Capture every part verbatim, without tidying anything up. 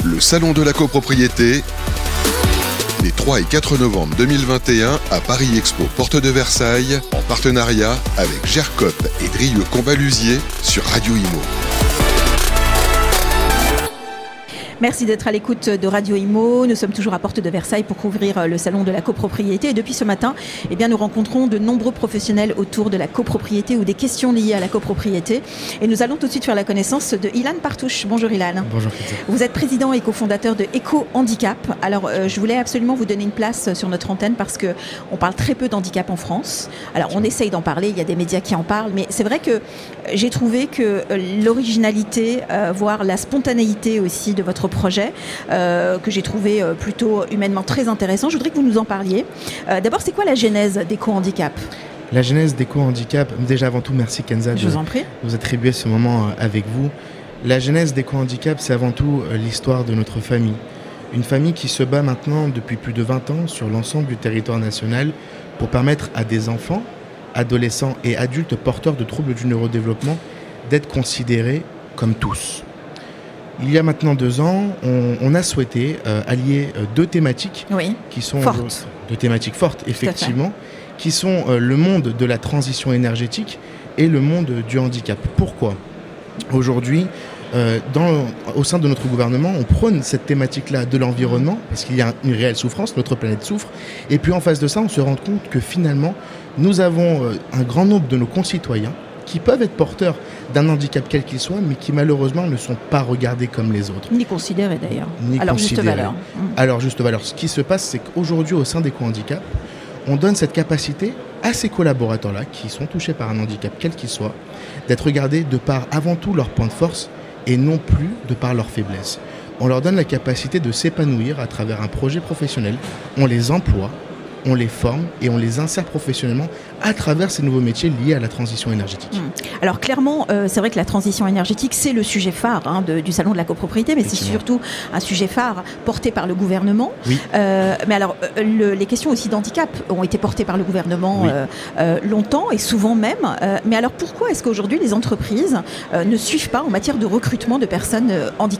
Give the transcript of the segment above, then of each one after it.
Le Salon de la copropriété, les trois et quatre novembre deux mille vingt et un à Paris Expo Porte de Versailles, en partenariat avec Gercop et Drieux Combalusier sur Radio Imo. Merci d'être à l'écoute de Radio Imo. Nous sommes toujours à Porte de Versailles pour couvrir le salon de la copropriété. Et depuis ce matin, eh bien, nous rencontrons de nombreux professionnels autour de la copropriété ou des questions liées à la copropriété. Et nous allons tout de suite faire la connaissance de Ilan Partouche. Bonjour Ilan. Bonjour Christine. Vous êtes président et cofondateur de Eco Handicap. Alors, euh, je voulais absolument vous donner une place sur notre antenne parce qu'on parle très peu d'handicap en France. Alors, on essaye d'en parler, il y a des médias qui en parlent, mais c'est vrai que j'ai trouvé que l'originalité, euh, voire la spontanéité aussi de votre projet euh, que j'ai trouvé euh, plutôt humainement très intéressant. Je voudrais que vous nous en parliez. Euh, d'abord, c'est quoi la genèse d'Eco Handicap ? La genèse d'Eco Handicap, déjà avant tout, merci Kenza Je de vous en prie. nous attribuer ce moment avec vous. La genèse d'Eco Handicap, c'est avant tout l'histoire de notre famille. Une famille qui se bat maintenant depuis plus de vingt ans sur l'ensemble du territoire national pour permettre à des enfants, adolescents et adultes porteurs de troubles du neurodéveloppement d'être considérés comme tous. Il y a maintenant deux ans, on, on a souhaité euh, allier euh, deux thématiques oui. qui sont fortes. deux thématiques fortes, effectivement, qui sont euh, le monde de la transition énergétique et le monde du handicap. Pourquoi ? Aujourd'hui, euh, dans, au sein de notre gouvernement, on prône cette thématique-là de l'environnement, parce qu'il y a une réelle souffrance, notre planète souffre, et puis en face de ça, on se rend compte que finalement, nous avons euh, un grand nombre de nos concitoyens qui peuvent être porteurs d'un handicap quel qu'il soit, mais qui malheureusement ne sont pas regardés comme les autres. Ni considérés d'ailleurs. Ni Alors considérés. juste valeur. Alors juste valeur. Ce qui se passe, c'est qu'aujourd'hui, au sein d'Eco Handicap, on donne cette capacité à ces collaborateurs-là, qui sont touchés par un handicap quel qu'il soit, d'être regardés de par avant tout leurs points de force et non plus de par leurs faiblesses. On leur donne la capacité de s'épanouir à travers un projet professionnel. On les emploie, on les forme et on les insère professionnellement à travers ces nouveaux métiers liés à la transition énergétique. Mmh. Alors clairement, euh, c'est vrai que la transition énergétique, c'est le sujet phare hein, de, du Salon de la copropriété, mais c'est surtout un sujet phare porté par le gouvernement. Oui. Euh, mais alors, euh, le, les questions aussi d'handicap ont été portées par le gouvernement oui. euh, euh, longtemps et souvent même. Euh, mais alors pourquoi est-ce qu'aujourd'hui les entreprises euh, ne suivent pas en matière de recrutement de personnes euh, handicapées ?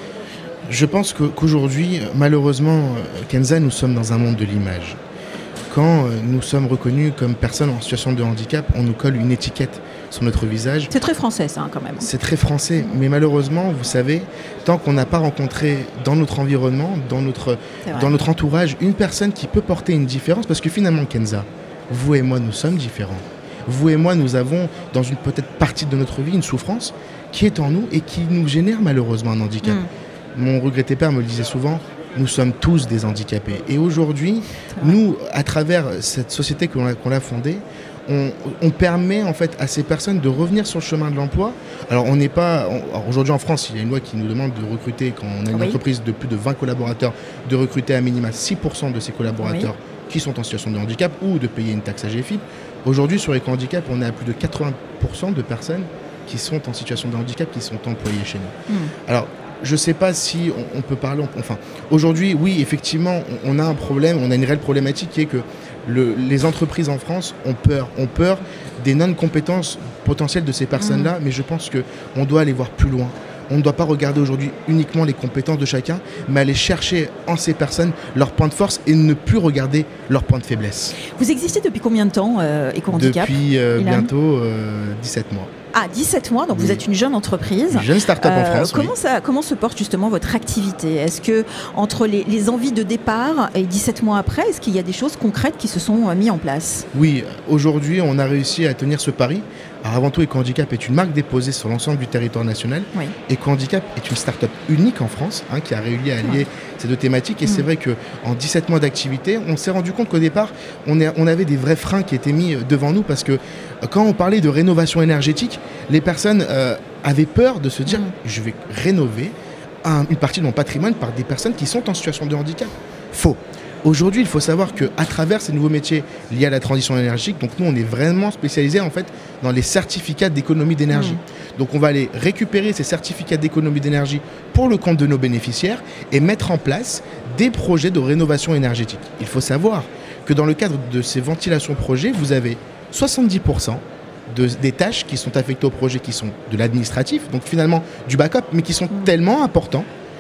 Je pense que, qu'aujourd'hui, malheureusement, Kenza, nous sommes dans un monde de l'image. Quand nous sommes reconnus comme personnes en situation de handicap, on nous colle une étiquette sur notre visage. C'est très français, ça, quand même. C'est très français, mais malheureusement, vous savez, tant qu'on n'a pas rencontré dans notre environnement, dans notre, dans notre entourage, une personne qui peut porter une différence, parce que finalement, Kenza, vous et moi, nous sommes différents. Vous et moi, nous avons, dans une peut-être partie de notre vie, une souffrance qui est en nous et qui nous génère malheureusement un handicap. Mmh. Mon regretté père me le disait souvent, nous sommes tous des handicapés. Et aujourd'hui, nous, à travers cette société qu'on a, qu'on a fondée, on, on permet en fait à ces personnes de revenir sur le chemin de l'emploi. Alors on n'est pas, on, aujourd'hui en France, il y a une loi qui nous demande de recruter, quand on a une oui. entreprise de plus de vingt collaborateurs, de recruter à minima six pour cent de ces collaborateurs oui. qui sont en situation de handicap ou de payer une taxe A G F I P. Aujourd'hui, sur Eco Handicap, on est à plus de quatre-vingts pour cent de personnes qui sont en situation de handicap, qui sont employées chez nous. Mmh. Alors, je ne sais pas si on, on peut parler... Enfin, aujourd'hui, oui, effectivement, on, on a un problème, on a une réelle problématique qui est que le, les entreprises en France ont peur, ont peur des non-compétences potentielles de ces personnes-là, mmh. mais je pense qu'on doit aller voir plus loin. On ne doit pas regarder aujourd'hui uniquement les compétences de chacun, mais aller chercher en ces personnes leurs points de force et ne plus regarder leurs points de faiblesse. Vous existez depuis combien de temps, euh, Eco Handicap ? Depuis euh, bientôt euh, dix-sept mois. Ah, dix-sept mois, donc oui. Vous êtes une jeune entreprise. Une jeune start-up euh, en France. Comment, oui. ça, comment se porte justement votre activité ? Est-ce que entre les, les envies de départ et dix-sept mois après, est-ce qu'il y a des choses concrètes qui se sont euh, mises en place ? Oui, aujourd'hui, on a réussi à tenir ce pari. Alors avant tout, Eco Handicap est une marque déposée sur l'ensemble du territoire national. Oui. Eco Handicap est une start-up unique en France hein, qui a réussi à allier ouais. ces deux thématiques. Et mmh. c'est vrai qu'en dix-sept mois d'activité, on s'est rendu compte qu'au départ, on, est, on avait des vrais freins qui étaient mis devant nous parce que quand on parlait de rénovation énergétique, les personnes euh, avaient peur de se dire mmh. je vais rénover un, une partie de mon patrimoine par des personnes qui sont en situation de handicap. Faux. Aujourd'hui, il faut savoir qu'à travers ces nouveaux métiers liés à la transition énergétique, donc nous, on est vraiment spécialisés en fait dans les certificats d'économie d'énergie. Mmh. Donc, on va aller récupérer ces certificats d'économie d'énergie pour le compte de nos bénéficiaires et mettre en place des projets de rénovation énergétique. Il faut savoir que dans le cadre de ces ventilations projets, vous avez soixante-dix pour cent de, des tâches qui sont affectées au projet qui sont de l'administratif, donc finalement du backup, mais qui sont mmh. tellement importants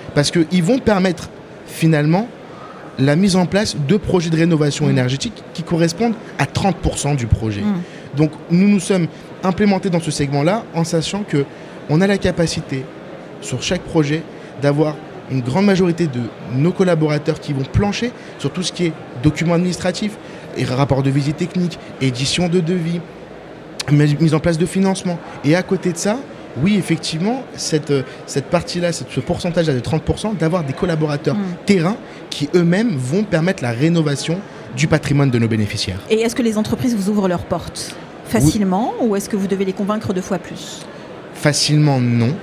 Parce qu'ils vont permettre finalement la mise en place de projets de rénovation mmh. énergétique qui correspondent à trente pour cent du projet. Mmh. Donc nous nous sommes implémentés dans ce segment-là en sachant qu'on a la capacité sur chaque projet d'avoir une grande majorité de nos collaborateurs qui vont plancher sur tout ce qui est documents administratifs, et rapport de visite technique, édition de devis, mise en place de financement. Et à côté de ça, oui, effectivement, cette, cette partie-là, ce pourcentage-là de trente pour cent, d'avoir des collaborateurs mmh. terrain qui eux-mêmes vont permettre la rénovation du patrimoine de nos bénéficiaires. Et est-ce que les entreprises vous ouvrent leurs portes facilement oui. ou est-ce que vous devez les convaincre deux fois plus ? Facilement, non.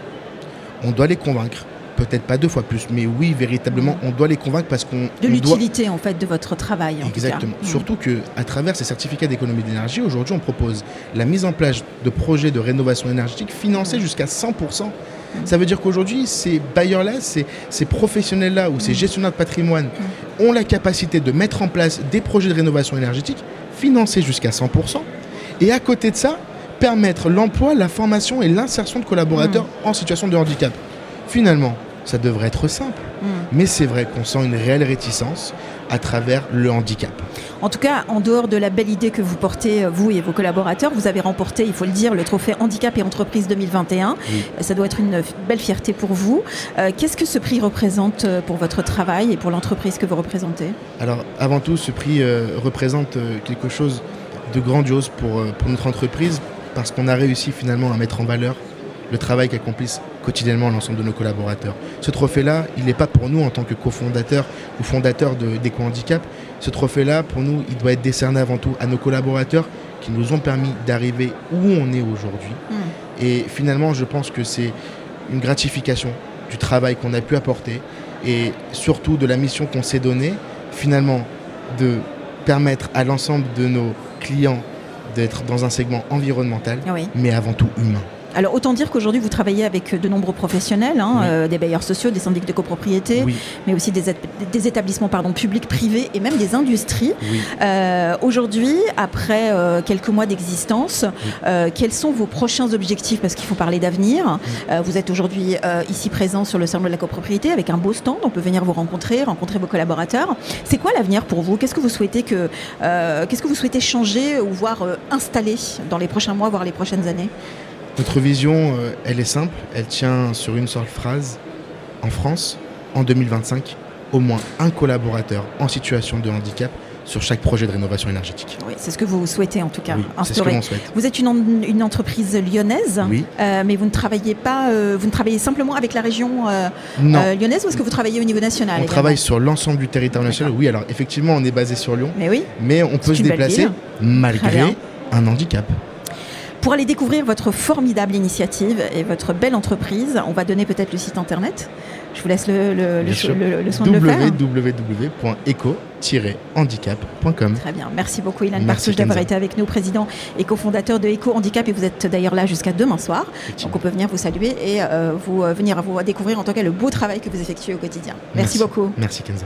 On doit les convaincre. Peut-être pas deux fois plus, mais oui, véritablement, on doit les convaincre parce qu'on... De on l'utilité, doit... en fait, de votre travail. En Exactement. Tout cas. Surtout qu'à travers ces certificats d'économie d'énergie, aujourd'hui, on propose la mise en place de projets de rénovation énergétique financés mmh. jusqu'à cent pour cent. Mmh. Ça veut dire qu'aujourd'hui, ces bailleurs-là, ces, ces professionnels-là ou mmh. ces gestionnaires de patrimoine mmh. ont la capacité de mettre en place des projets de rénovation énergétique financés jusqu'à cent pour cent. Et à côté de ça, permettre l'emploi, la formation et l'insertion de collaborateurs mmh. en situation de handicap. Finalement, ça devrait être simple. Mmh. Mais c'est vrai qu'on sent une réelle réticence à travers le handicap. En tout cas, en dehors de la belle idée que vous portez, vous et vos collaborateurs, vous avez remporté, il faut le dire, le trophée Handicap et Entreprise deux mille vingt et un. Oui. Ça doit être une belle fierté pour vous. Euh, qu'est-ce que ce prix représente pour votre travail et pour l'entreprise que vous représentez ? Alors, avant tout, ce prix euh, représente euh, quelque chose de grandiose pour, euh, pour notre entreprise parce qu'on a réussi finalement à mettre en valeur le travail qu'accomplissent quotidiennement l'ensemble de nos collaborateurs. Ce trophée-là, il n'est pas pour nous en tant que cofondateur ou fondateur de, d'Eco Handicap. Ce trophée-là, pour nous, il doit être décerné avant tout à nos collaborateurs qui nous ont permis d'arriver où on est aujourd'hui. Mmh. Et finalement, je pense que c'est une gratification du travail qu'on a pu apporter et surtout de la mission qu'on s'est donnée, finalement, de permettre à l'ensemble de nos clients d'être dans un segment environnemental, oui. mais avant tout humain. Alors autant dire qu'aujourd'hui vous travaillez avec de nombreux professionnels, hein, oui. euh, des bailleurs sociaux, des syndics de copropriété, oui. mais aussi des, des établissements pardon, publics, privés et même des industries. Oui. Euh, aujourd'hui, après euh, quelques mois d'existence, oui. euh, quels sont vos prochains objectifs ? Parce qu'il faut parler d'avenir. Oui. Euh, vous êtes aujourd'hui euh, ici présent sur le salon de la copropriété avec un beau stand. On peut venir vous rencontrer, rencontrer vos collaborateurs. C'est quoi l'avenir pour vous ? Qu'est-ce que vous souhaitez que, euh, qu'est-ce que vous souhaitez changer ou voir euh, installer dans les prochains mois, voire les prochaines années ? Notre vision, euh, elle est simple, elle tient sur une seule phrase. En France, en deux mille vingt-cinq, au moins un collaborateur en situation de handicap sur chaque projet de rénovation énergétique. Oui, c'est ce que vous souhaitez en tout cas. Oui, c'est ce que l'on souhaite. Vous êtes une, en, une entreprise lyonnaise, oui. euh, mais vous ne travaillez pas, euh, vous ne travaillez simplement avec la région euh, euh, lyonnaise ou est-ce que vous travaillez au niveau national ? On également travaille sur l'ensemble du territoire national. Oui, alors effectivement, on est basé sur Lyon, mais, oui, mais on peut se déplacer malgré un handicap. Pour aller découvrir votre formidable initiative et votre belle entreprise, on va donner peut-être le site internet. Je vous laisse le, le, le, le, le soin de le faire. w w w point eco tiret handicap point com. Très bien. Merci beaucoup Ilan Partouche d'avoir été avec nous, président et cofondateur de Eco Handicap. Et vous êtes d'ailleurs là jusqu'à demain soir. Donc on peut venir vous saluer et euh, vous euh, venir vous découvrir en tout cas le beau travail que vous effectuez au quotidien. Merci, Merci. beaucoup. Merci Kenza.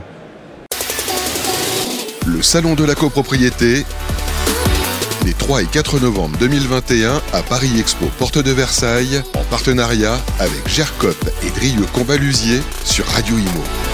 Le salon de la copropriété, les trois et quatre novembre deux mille vingt et un à Paris Expo Porte de Versailles, en partenariat avec Gercop et Drieux Combalusier sur Radio Imo.